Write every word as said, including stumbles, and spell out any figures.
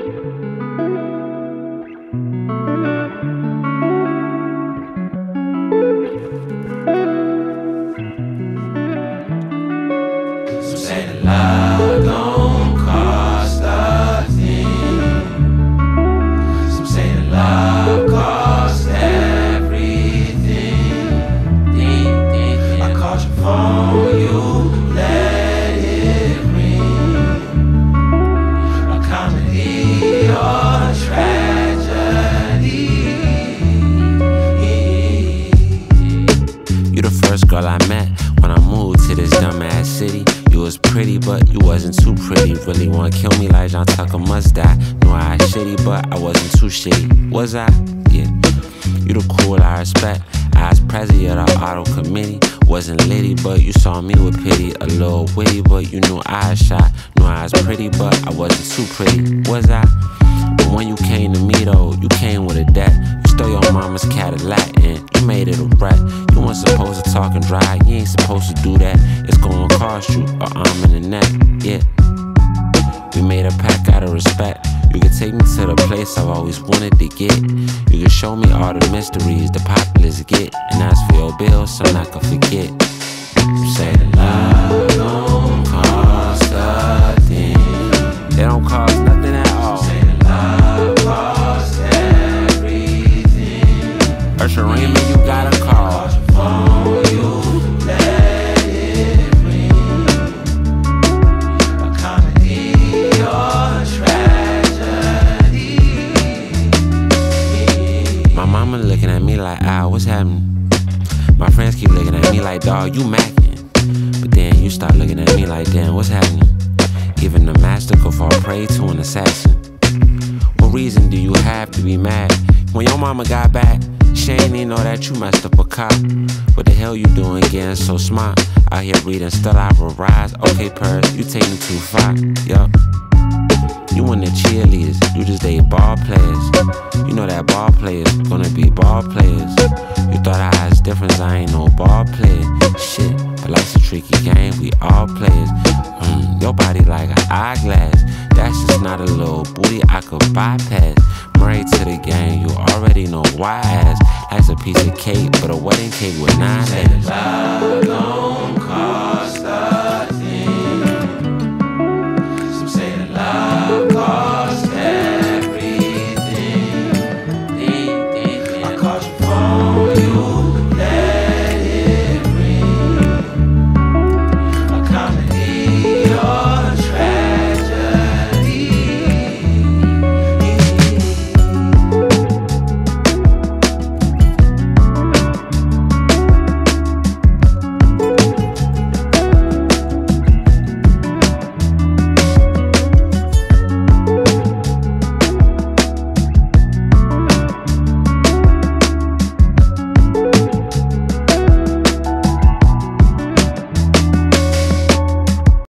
Some say that love don't cost a thing. Some say that love costs everything. I called your phone, you let it ring. A comedy or tragedy. You the first girl I met when I moved to this dumbass city. You was pretty, but you wasn't too pretty. Really wanna kill me like John Tucker must die. Knew I was shitty, but I wasn't too shitty. Was I? Yeah. You the cool I respect. I was president of the auto committee. Wasn't litty, but you saw me with pity. A little witty, but you knew I was shy. Knew I was pretty, but I wasn't too pretty. Was I? But when you came to me though, you came with a debt. You stole your mama's Cadillac and you made it a wreck. You weren't supposed to talk and drive, you ain't supposed to do that. It's gonna cost you an arm and a neck, yeah. We made a pact out of respect. You could take me to the place I've always wanted to get. You could show me all the mysteries the populace get. And ask for your bills, something I can forget. You say that love don't cost a thing. They don't cost nothing at all. Say that love costs everything. Usher Raymond, you gotta call. Phone, you let it ring. A comedy or tragedy. My mama looking at me like, ah, what's happening? My friends keep looking at me like, dawg, you macking. But then you start looking at me like, damn, what's happening? Even the master could fall prey to an assassin. What reason do you have to be mad? When your mama got back, she ain't even know that you messed up a cop. What the hell you doing getting so smart? Out here reading Still I Will Rise. Okay, Paris, you taking too far, yup. You and the cheerleaders, you just they ball players. You know that ball players gonna be ball players. You thought I was different, I ain't no ball player. Shit, but life's a tricky game, we all players. Mm, your body like an eyeglass. That's just not a little booty I could bypass. Married to the game, you already know why ass. That's a piece of cake, but a wedding cake with nine legs. Love don't cost